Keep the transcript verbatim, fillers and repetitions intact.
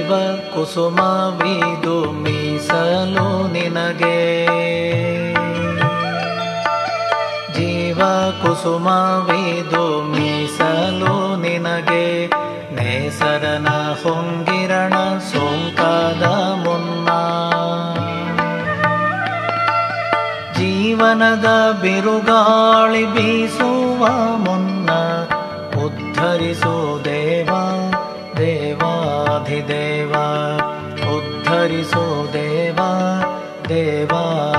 ಜೀವ ಕುಸುಮವಿದು ಮೀಸಲು ನಿನಗೆ, ಜೀವ ಕುಸುಮವಿದು ಮೀಸಲು ನಿನಗೆ. ನೇಸರನ ಹೊಂಗಿರಣ ಸೋಂಕಾದ ಮುನ್ನ, ಜೀವನದ ಬಿರುಗಾಳಿ ಬೀಸುವ ಮುನ್ನ ಉದ್ಧರಿಸು ದೇವ ದೇವಾಧಿದೇವ, ಉದ್ಧರಿಸು ದೇವ ದೇವಾಧಿದೇವ.